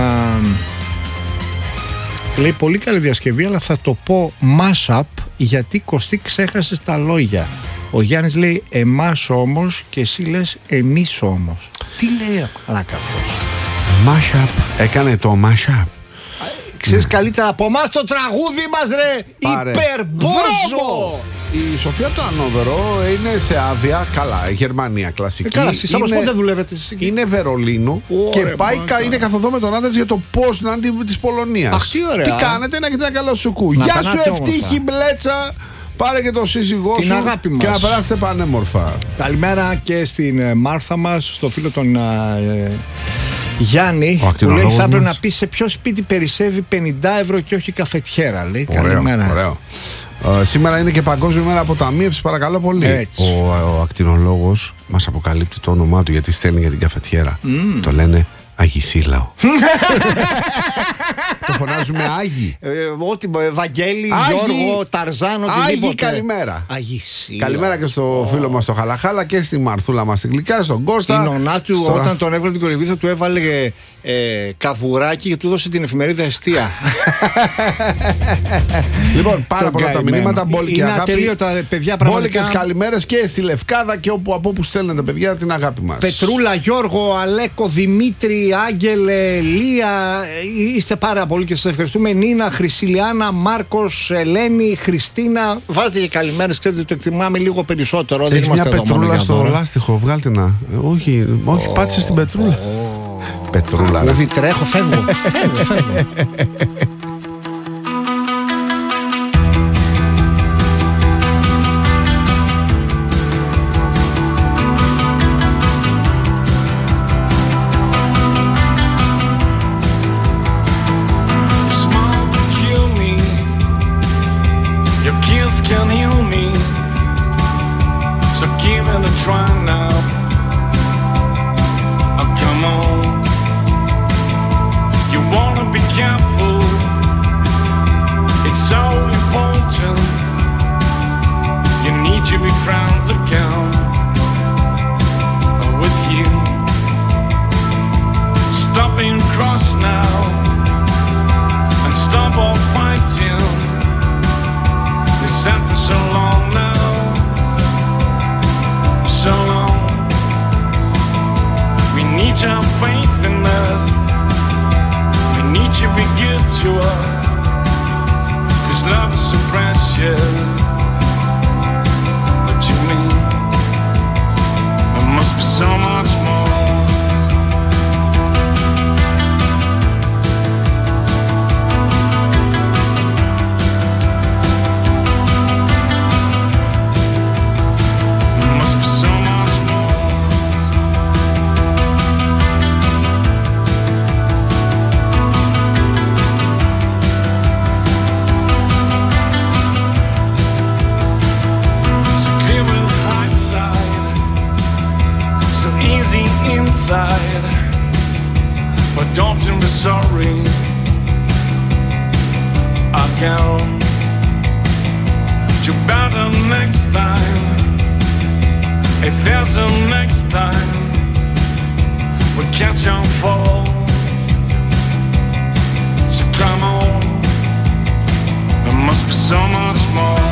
λέει πολύ καλή διασκευή, αλλά θα το πω mashup γιατί Κωστή ξέχασε τα λόγια. Ο Γιάννης λέει εμάς όμως και εσύ λες εμείς όμως. Τι λέει πλάκα αυτός? Mashup. Έκανε το mashup. Ξέρεις καλύτερα από εμάς το τραγούδι μας, ρε. Υπερμπόζο. Η Σοφία του Ανόβερο είναι σε άδεια. Καλά, Γερμανία κλασική. Καλά, εσείς όμως πότε δουλεύετε εσείς? Είναι Βερολίνο και πάει, είναι καθοδό με τον άντρα για το πώς να είναι της Πολωνίας. Αχ, τι ωραία. Τι κάνετε, να έχετε ένα καλό σουκού. Γεια σου ευτύχη μπλέτσα. Πάρε και το σύζυγό την σου αγάπη μας. Και να περάσετε πανέμορφα. Καλημέρα και στην Μάρθα μας, στο φίλο των Γιάννη, που λέει θα έπρεπε να πει σε ποιο σπίτι περισσεύει 50 ευρώ και όχι καφετιέρα. Λέει καλημέρα. Ωραίο. Σήμερα είναι και Παγκόσμια Μέρα Αποταμίευσης, παρακαλώ πολύ. Ο ακτινολόγος μας αποκαλύπτει το όνομά του γιατί στέλνει για την καφετιέρα. Το λένε Αγισίλαο. Το φωνάζουμε Άγι. Ό,τι Βαγγέλη, Γιώργο, Ταρζάνο, Άγι, καλημέρα. Αγισίλαο. Καλημέρα και στο φίλο μας το Χαλαχάλα και στη Μαρθούλα μας την Γλυκιά, στον Κώστα. Η νονά του όταν τον έβγαλε την κορυβίδα του έβαλε καβουράκι και του έδωσε την εφημερίδα Εστία. Λοιπόν, πάρα πολλά τα μηνύματα. Είναι ατελείωτα, παιδιά, πραγματικά. Μπόλικες καλημέρες και στη Λευκάδα και από όπου στέλνετε, παιδιά, την αγάπη μας. Πετρούλα, Γιώργο, Αλέκο, Δημήτρη, Άγγελε, Λία, είστε πάρα πολύ και σας ευχαριστούμε. Νίνα, Χρυσιλιάνα, Μάρκος, Ελένη, Χριστίνα. Βάζετε και καλημέρες, ξέρετε, το εκτιμάμε λίγο περισσότερο. Έχεις μια πετρούλα στο λάστιχο, βγάλτε να. Όχι, πάτησε στην πετρούλα. Πετρούλα. Δηλαδή τρέχω, φεύγω. Φεύγω. can heal me, so give it a try now. Oh, come on. You wanna be careful, it's so important. You need to be friends again with you. Stop being cross now and stop all fighting. You sat for so long now, so long. We need to have faith in us. We need to be good to us, 'cause love is so precious. But to me, there must be so much more. Inside, but don't be sorry again. You better next time. If there's a next time, we catch and fall. So come on, there must be so much more.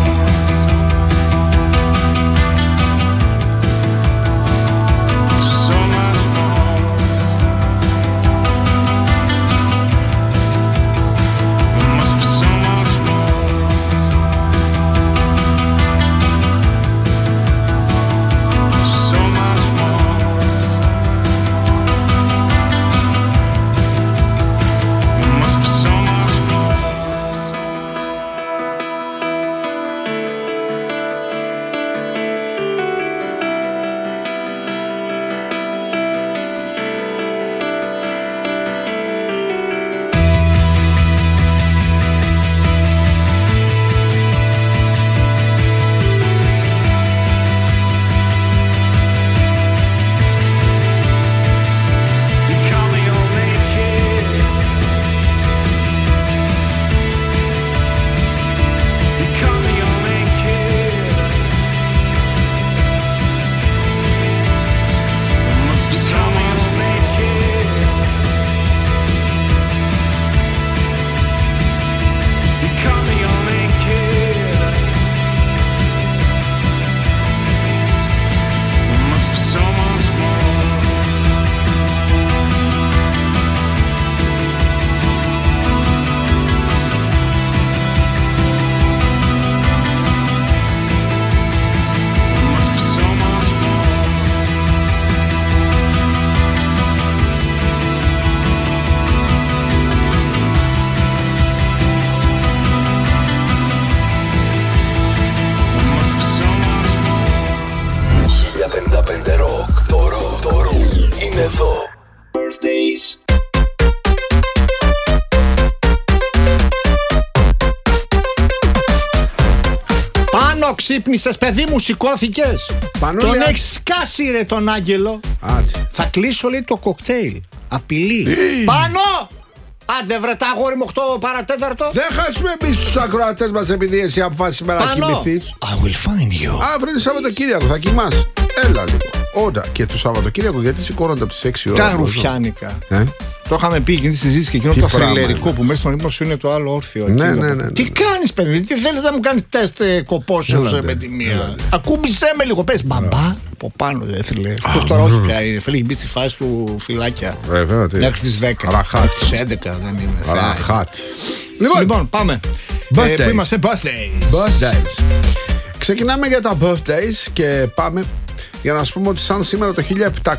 Ξύπνησες, παιδί μου, σηκώθηκες. Τον έχεις σκάσει, ρε, τον Άγγελο. Θα κλείσω, λέει, το κοκτέιλ. Απειλή. Πάνω! Άντε βρε, τα αγόρι μου, 8 παρατέταρτο. Δεν χάσουμε εμείς τους ακροατές μας επειδή εσύ αποφάσισες σήμερα να κοιμηθείς. I will find you. Αύριο είναι Σαββατοκύριακο, θα κοιμάσαι. Έλα λίγο. Όταν και το Σαββατοκύριακο, γιατί σηκώνονται από τις 6 ώρα. Τα ρουφιάνικα. Το είχαμε πει εκείνη τη συζήτηση και εκείνο το θρυλερικό που μέσα στον ύπνο σου είναι το άλλο όρθιο. Ναι. Τι κάνεις, παιδί, τι θέλεις να μου κάνεις τεστ κοπόσεως με τη μία. Ακούμπησέ με λίγο, πες μπαμπά. Από πάνω δεν θέλει. Αυτό τώρα όχι πια είναι. Θέλει μπει στη φάση του φυλάκια. Μέχρι τις 10. Ραχάτ. Στις 11 δεν είναι. Ραχάτ. Λοιπόν, πάμε. Πού είμαστε, birthdays. Ξεκινάμε για τα birthdays και πάμε για να σας πούμε ότι σαν σήμερα το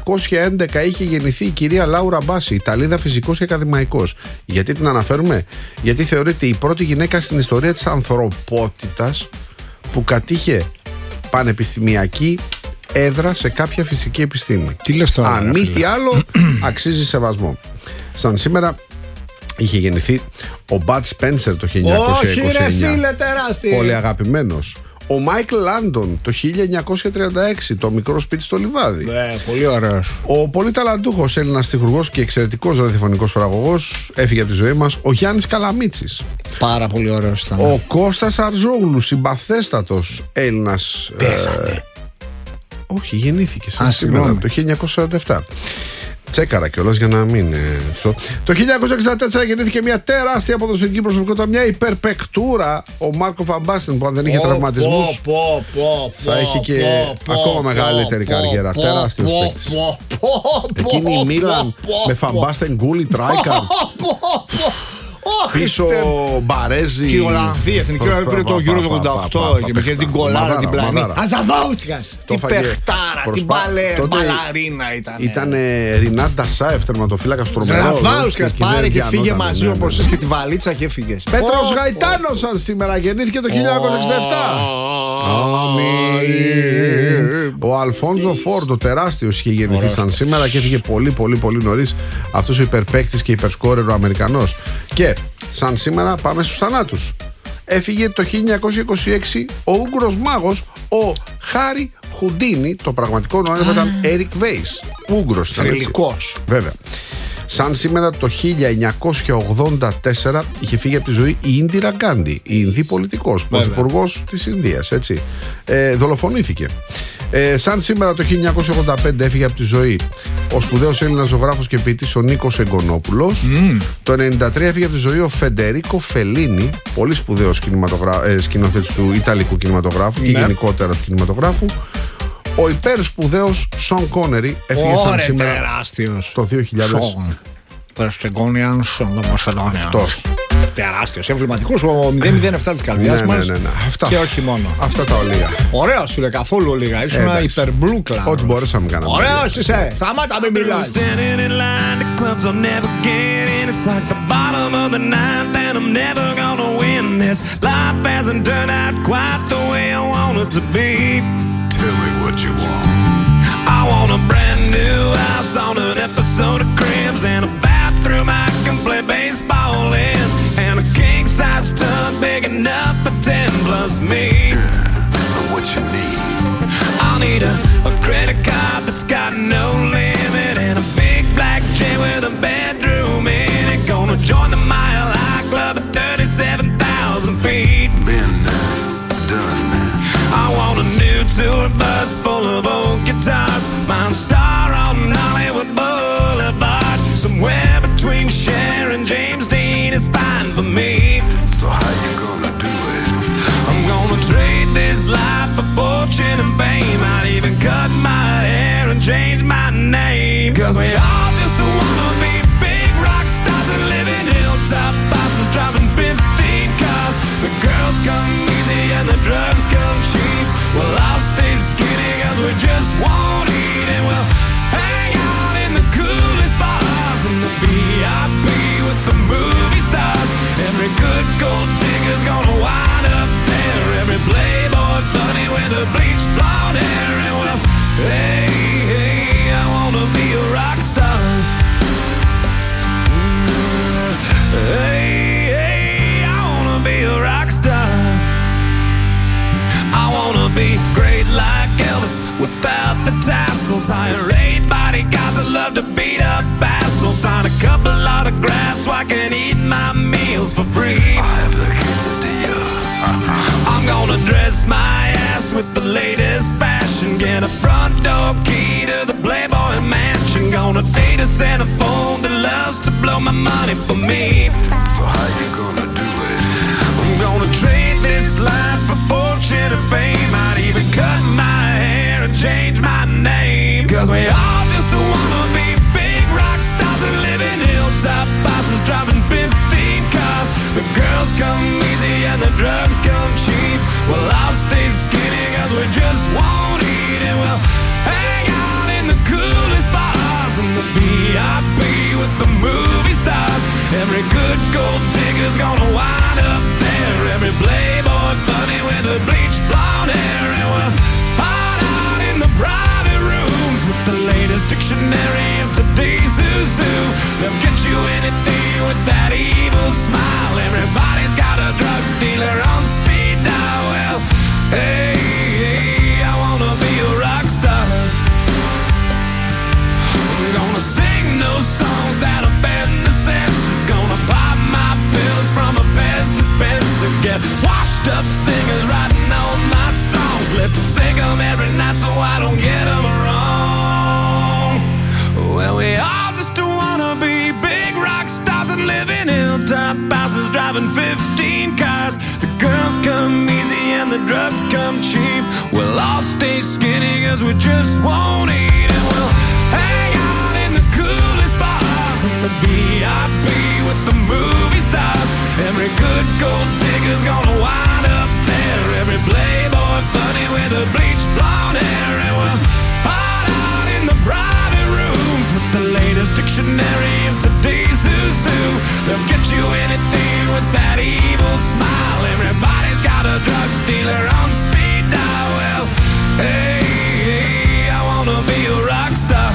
1711 είχε γεννηθεί η κυρία Λάουρα Μπάση, Ιταλίδα φυσικός και ακαδημαϊκός. Γιατί την αναφέρουμε? Γιατί θεωρείται η πρώτη γυναίκα στην ιστορία της ανθρωπότητας που κατήχε πανεπιστημιακή έδρα σε κάποια φυσική επιστήμη. Τι λες τώρα? Αν μη τι άλλο, αξίζει σεβασμό. Σαν σήμερα είχε γεννηθεί ο Bud Spencer το 1929. Όχι ρε φίλε, τεράστιο. Πολύ αγαπημένος. Ο Μάικλ Λάντον το 1936, το μικρό σπίτι στο Λιβάδι. Πολύ ωραίος. Ο πολύ ταλαντούχος Έλληνας στιχουργός και εξαιρετικός ραδιοφωνικός παραγωγός έφυγε από τη ζωή μας, ο Γιάννης Καλαμίτσης. Πάρα πολύ ωραίος ήταν. Ο Κώστας Αρζόγλου, συμπαθέστατος Έλληνας. Όχι, γεννήθηκε σήμερα το 1947. Τσέκαρα κιόλας για να μην. Το 1964 γεννήθηκε μια τεράστια ποδοσφαιρική προσωπικότητα, μια υπερπεκτούρα, ο Μάρκο Φαμπάστεν, που αν δεν είχε τραυματισμούς θα είχε και ακόμα μεγαλύτερη καριέρα. Τεράστιος παίκτης. Εκείνη η Μίλαν με Φαμπάστεν, Γκούλι, Τράικαρ. Πίσω Μπαρέζι. Και η Ολλανδία, εθνική Ολλανδία πήρε το Euro του 88 και με την κολάρα την πλανή. Αζαδότσιας! Τι παιχτάρα, τι μπαλαρίνα ήταν. Ήταν Ρινάντα Σάεφ, τερματοφύλακας τρομερός. Ζαδότσιας, πάρε και φύγε μαζί όπως και τη βαλίτσα και έφυγες. Πέτρος Γαϊτάνος σαν σήμερα, γεννήθηκε το 1967. Ο Αλφόνζο Φόρντο, τεράστιος, είχε γεννηθεί σαν σήμερα και έφυγε πολύ νωρίς. Αυτός ο υπερπαίκτης και υπερσκόρερ ο Αμερικανός. Και σαν σήμερα πάμε στους θανάτους. Έφυγε το 1926 ο Ούγγρος μάγος, ο Χάρι Χουντίνι. Το πραγματικό όνομα ήταν Έρικ Βέις. Ούγγρος ήταν, θρυλικός. Βέβαια. Σαν σήμερα το 1984 είχε φύγει από τη ζωή η Ίντιρα Γκάντι, η Ινδή πολιτικός, πρωθυπουργός της Ινδίας, έτσι. Δολοφονήθηκε. Σαν σήμερα το 1985 έφυγε από τη ζωή ο σπουδαίος Έλληνας ζωγράφος και ποιητής ο Νίκος Εγκονόπουλος. Το 1993 έφυγε από τη ζωή ο Φεντερίκο Φελίνι, πολύ σπουδαίος σκηνοθέτης του Ιταλικού κινηματογράφου και γενικότερα του κινηματογράφου. Ο υπερспουδαίος Σον Κόνερι έφυγε σαν σήμερα τεράστιος. Το 2000. Αυτός. Τεράστιος, εμβληματικός, ο 007 της καρδιάς μας. Ναι. Και όχι μόνο. Αυτά τα ολίγα. Ωραίος σου, καθόλου ολίγα. Ήσουν υπερμπλούκλα. Ό,τι μπορέσαμε να κάναμε. Ωραίος είσαι. Σταμάτα, μην μιλάς. Tell me what you want. I want a brand new house on an episode of Cribs and a bathroom I can play baseball in, and a king size tub big enough for 10 plus me. So what you need? I'll need a credit card that's got no limit and a big black jet with a bedroom in it. Gonna join the Mile High Club at 37,000 feet. Been done. I want a new tour bus full of old guitars, mine star on Hollywood Boulevard. Somewhere between Cher and James Dean is fine for me. So how you gonna do it? I'm gonna trade this life for fortune and fame. I'd even cut my hair and change my name. Cause we all just wanna be big rock stars and live in hilltop bosses, driving 15 cars. The girls come easy and the drugs come cheap. Well, I'll stay skinny cause we just won't eat, and we'll hang out in the coolest bars in the VIP with the movie stars. Every good gold digger's gonna wind up there. Every playboy bunny with a bleached blonde hair. And well, hey, I wanna be a rock star. Hey, I wanna be a rock star. I wanna be great like Elvis without the tassels. Hire 8 bodyguards that love to beat up assholes. Sign a couple autographs so I can eat my meals for free. I have the quesadilla. I'm gonna dress my ass with the latest fashion. Get a front door key to the Playboy mansion. Gonna date a centerfold that loves to blow my money for me. So how you gonna do it? I'm gonna trade this life for fortune and fame. I'd even cut my hair and change my name. Cause we all just wanna be big rock stars and live in hilltop bosses, driving 15 cars. The girls come easy and the drugs come cheap. Well, I'll stay skinny cause we just won't eat, and we'll hang out in the coolest bars in the VIP with the movie stars. Every good gold digger's gonna wind up there. Every playboy bunny with a bleached blonde hair. And we'll hide out in the private rooms with the latest dictionary of today's zoo. They'll get you anything with that evil smile. Everybody's got a drug dealer on speed dial. Well, hey, I wanna be a rock star. I'm gonna sing those songs that offend the senses. Gonna pop my pills from a best dispenser. Get washed up singers writing all my songs. Lip sync them every night so I don't get them wrong. Well, we all just wanna be big rock stars and live in hilltop houses, driving 15 cars. The girls come easy and the drugs come cheap. We'll all stay skinny cause we just won't eat. And we'll hang out in the coolest bars in the VIP with the movie stars. Every good gold digger's gonna wind up there. Every playboy bunny with a bleached blonde hair. And we'll hide out in the private rooms with the latest dictionary of today's who's who. They'll get you anything with that evil smile. Everybody's got a drug dealer on speed dial. Well, hey, I wanna be a rock star.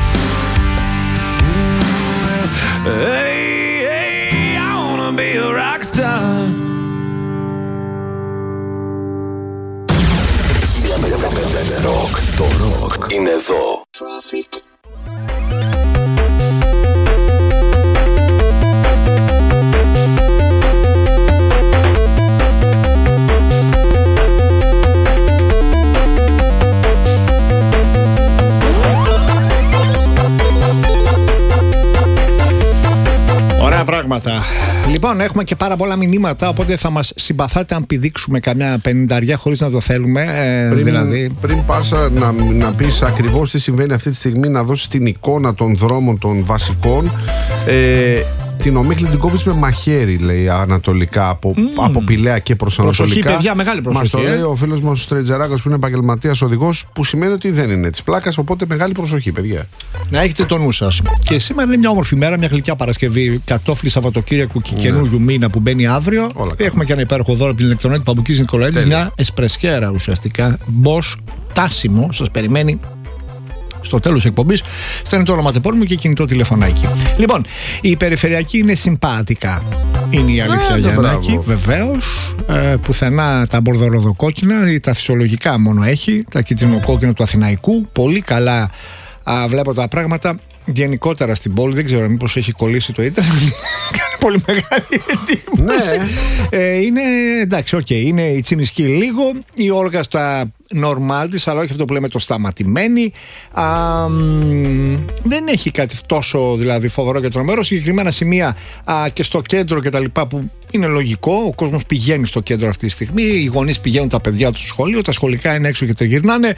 Hey, I wanna be a rock star. Ροκ, το ροκ είναι εδώ. Traffic. Ωραία πράγματα. Λοιπόν, έχουμε και πάρα πολλά μηνύματα, οπότε θα μας συμπαθάτε αν πηδήξουμε καμιά 50 χωρίς να το θέλουμε. Πριν πας να πεις ακριβώς τι συμβαίνει αυτή τη στιγμή, να δώσεις την εικόνα των δρόμων των βασικών. Την Ομίχλη την κόβεις με μαχαίρι, λέει, ανατολικά από Πηλαία και προς ανατολικά. Προσοχή, παιδιά, μεγάλη προσοχή. Μας το λέει ο φίλος μας ο Στρετζεράκος που είναι επαγγελματίας οδηγός, που σημαίνει ότι δεν είναι της πλάκας, οπότε μεγάλη προσοχή, παιδιά. Να έχετε το νου σας. Και σήμερα είναι μια όμορφη μέρα, μια γλυκιά Παρασκευή, κατόφλι Σαββατοκύριακου και καινούριου μήνα που μπαίνει αύριο. Έχουμε και ένα υπέροχο δώρο από την ηλεκτρονική Παμπουκής Νικολαίδης, μια εσπρεσιέρα ουσιαστικά. Bosch τάσιμο, σας περιμένει στο τέλος της εκπομπής. Στέλνει το ονοματεπώνυμο και κινητό τηλεφωνάκι. Λοιπόν, η περιφερειακή είναι συμπάτικα. Είναι η αλήθεια, Γιαννάκη, βεβαίως. Πουθενά τα μπορδοροδοκόκκινα ή τα φυσιολογικά μόνο έχει. Τα κίτρινο-κόκκινα του Αθηναϊκού. Πολύ καλά βλέπω τα πράγματα. Γενικότερα στην πόλη, δεν ξέρω μήπως έχει κολλήσει το ίντερνετ. Κάνει πολύ μεγάλη εντύπωση. Ναι. Είναι εντάξει, είναι η τσιμισκή λίγο, η Όλγα στα νορμάλ της, αλλά όχι αυτό που λέμε το σταματημένη. Δεν έχει κάτι τόσο δηλαδή φοβερό και τρομερό. Συγκεκριμένα σημεία και στο κέντρο και τα λοιπά, που είναι λογικό. Ο κόσμος πηγαίνει στο κέντρο αυτή τη στιγμή. Οι γονείς πηγαίνουν τα παιδιά τους στο σχολείο. Τα σχολικά είναι έξω και τριγυρνάνε.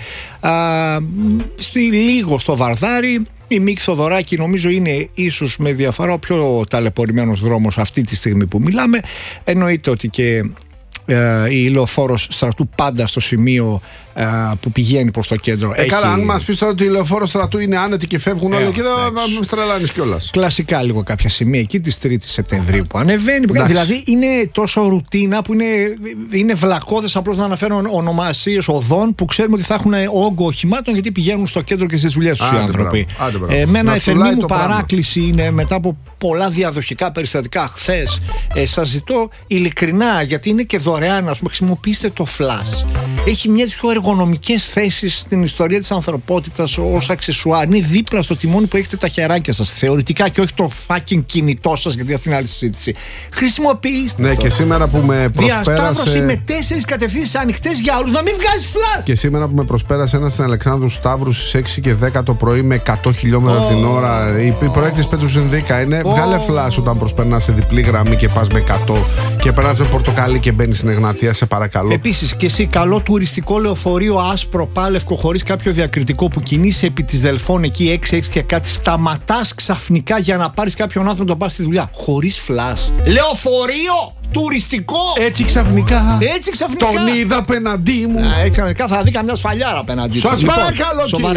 Λίγο στο Βαρδάρι. Η Μίκη Θοδωράκη νομίζω είναι ίσως με διαφορά ο πιο ταλαιπωρημένος δρόμος αυτή τη στιγμή που μιλάμε. Εννοείται ότι και η λεωφόρος Στρατού πάντα στο σημείο που πηγαίνει προς το κέντρο. Καλά, αν μας πεις τώρα ότι η λεωφόρος Στρατού είναι άνετη και φεύγουν όλοι εκεί, θα με στρελάνεις κιόλας. Κλασικά λίγο κάποια σημεία εκεί της 3ης Σεπτεμβρίου που ανεβαίνει. Δηλαδή είναι τόσο ρουτίνα που είναι βλακώδες, απλώς να αναφέρω ονομασίες οδών που ξέρουμε ότι θα έχουν όγκο οχημάτων γιατί πηγαίνουν στο κέντρο και στις δουλειές τους οι άνθρωποι. Εμένα η θερμή μου παράκληση είναι, μετά από πολλά διαδοχικά περιστατικά χθες, σας ζητώ ειλικρινά, γιατί είναι και δωρεάν, ας πούμε, χρησιμοποιήστε το flash. Έχει μια πιο εργονομικές θέσεις στην ιστορία της ανθρωπότητας ως αξεσουάρ. Είναι δίπλα στο τιμόνι που έχετε τα χεράκια σας. Θεωρητικά και όχι το fucking κινητό σας, γιατί αυτή είναι άλλη συζήτηση. Χρησιμοποιήστε. Ναι, και σήμερα που με προσπέρασε. Διασταύρωση με 4 κατευθύνσεις ανοιχτές για όλους. Να μην βγάζει flash. Και σήμερα που με προσπέρασε ένα στην Αλεξάνδρου Σταύρου στις 6 και 10 το πρωί με 100 χιλιόμετρα την ώρα. Η προέκτηση Πέτρου Συνδίκα είναι. Βγάλε flash όταν προσπερνάς σε διπλή γραμμή και πας με 100 και περνάς με πορτοκαλί και μπαίνεις στην Εγνατία, σε παρακαλώ. Επίσης και εσύ, καλό τουριστικό λεωφορείο άσπρο πάλευκο χωρίς κάποιο διακριτικό που κινείσαι επί της Δελφών εκεί 6 και κάτι, σταματάς ξαφνικά για να πάρεις κάποιον άνθρωπο να τον πάρεις στη δουλειά. Χωρίς φλας. Λεωφορείο! Τουριστικό! Έτσι ξαφνικά. Έτσι ξαφνικά. Τον είδα απέναντί μου. Έτσι ξαφνικά θα δει καμιά σφαλιάρα απέναντί του. Σας παρακαλώ.